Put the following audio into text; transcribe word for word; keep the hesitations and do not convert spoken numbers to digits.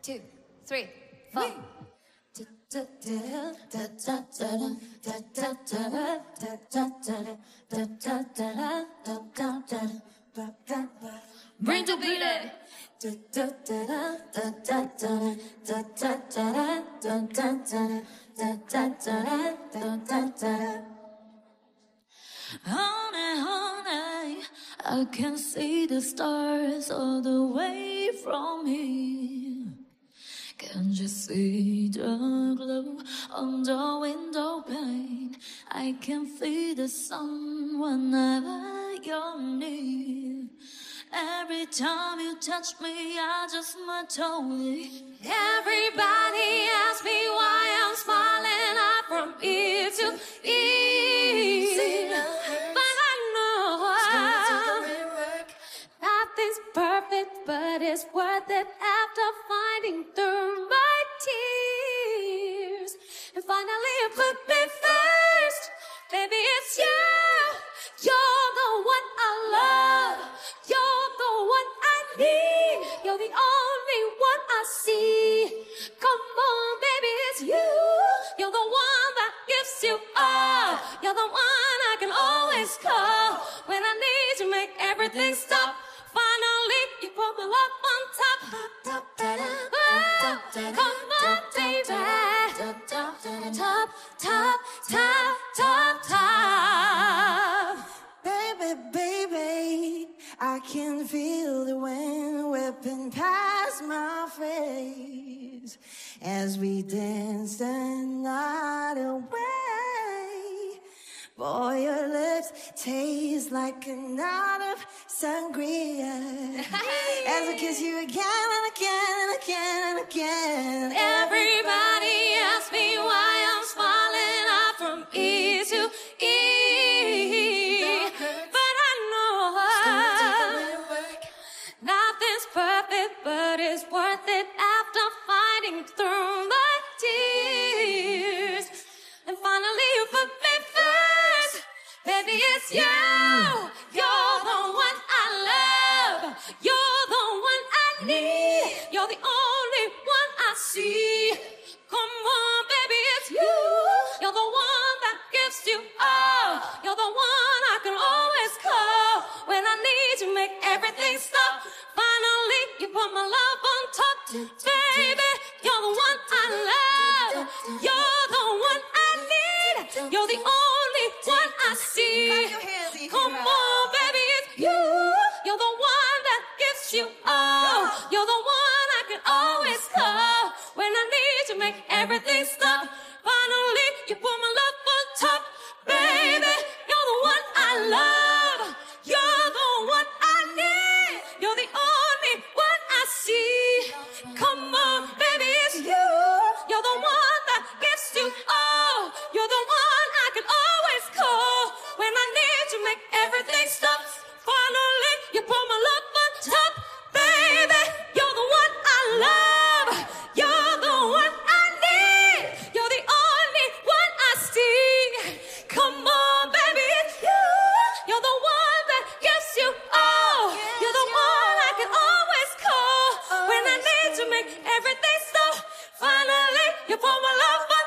two, three, four. Bring to beat it. Honey, honey, I can see the stars all the way from here. Can't you see the glow on the window pane? I can feel the sun whenever you're near. Every time you touch me, I just melt away. Everybody asks me why I'm smiling up from ear to ear. But I know nothing's perfect, but it's worth it after finding through my tears. And finally you put me first. Baby, it's you. You're the one I love. You're the one I need. You're the only one I see. Come on, baby, it's you. You're the one that gives you all. You're the one I can always call when I need to make everything stop. Finally, you put my love on top. Oh, come on, baby. Top, top, top, top, top. Baby, baby, I can feel the wind whipping past my face as we dance the night away. Boy, your lips taste like a night of sangria as I kiss you again and again and again and again. Everybody asks me why I'm smiling up from ear to ear. But I know nothing's perfect, but it's worth it after fighting through my tears. And finally you put me first. Baby, it's you. You're the one I love. You're the one I need. You're the only one I see. Come on, baby, it's you. You're the one that gives you all. You're the one I can always call when I need to make everything stop. Finally, you put my love on top. Baby, you're the one I love. You're the one I need. You're the only one I see. Come on, baby, it's you. You're the one that gives you all. You're the one I can always call when I need to make everything stop. Finally, you put my love on top. Baby, you're the one I love. You're the one I need. You're the only one I see. Come on, baby, it's you. You're the one that gives you all. You're the one I can always call when I need to make everything stop. Finally, you put my love on top. Baby, you're the one I love. You're the one I need. You're the only one I see. Come on, baby, it's you. You're the one that gives you all. You're the one I can always call when I need to make everything stop. Finally, you put my love on